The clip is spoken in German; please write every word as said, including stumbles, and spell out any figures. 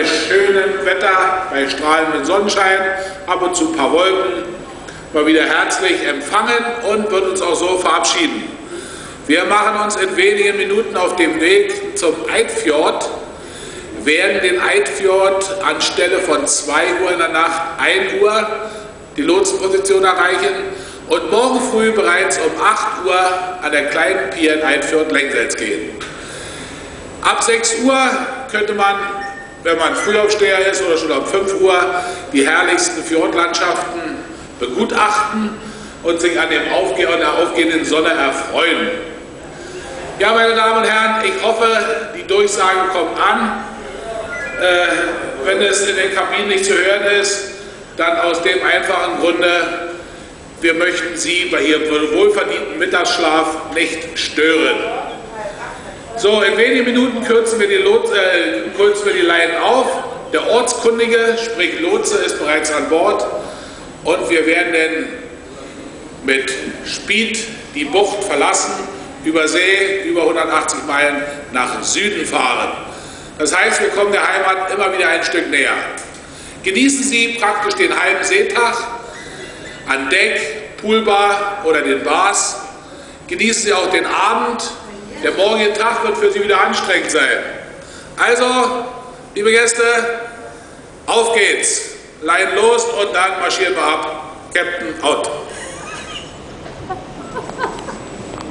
bei schönem Wetter, bei strahlendem Sonnenschein, ab und zu ein paar Wolken, mal wieder herzlich empfangen und wird uns auch so verabschieden. Wir machen uns in wenigen Minuten auf dem Weg zum Eidfjord, werden den Eidfjord anstelle von zwei Uhr in der Nacht ein Uhr die Lotsenposition erreichen und morgen früh bereits um acht Uhr an der kleinen Pier in Eidfjord-Lengsels gehen. Ab sechs Uhr könnte man, wenn man Frühaufsteher ist oder schon um fünf Uhr, die herrlichsten Fjordlandschaften begutachten und sich an, dem Aufge an der aufgehenden Sonne erfreuen. Ja, meine Damen und Herren, ich hoffe, die Durchsage kommt an. Äh, wenn es in den Kabinen nicht zu hören ist, dann aus dem einfachen Grunde, wir möchten Sie bei Ihrem wohlverdienten Mittagsschlaf nicht stören. So, in wenigen Minuten kürzen wir die, Lot, äh, kürzen wir die Leinen auf. Der Ortskundige, sprich Lotse, ist bereits an Bord und wir werden dann mit Speed die Bucht verlassen, über See, über hundertachtzig Meilen nach Süden fahren. Das heißt, wir kommen der Heimat immer wieder ein Stück näher. Genießen Sie praktisch den halben Seetag an Deck, Poolbar oder den Bars. Genießen Sie auch den Abend. Der morgige Tag wird für Sie wieder anstrengend sein. Also, liebe Gäste, auf geht's. Leinen los und dann marschieren wir ab. Captain out.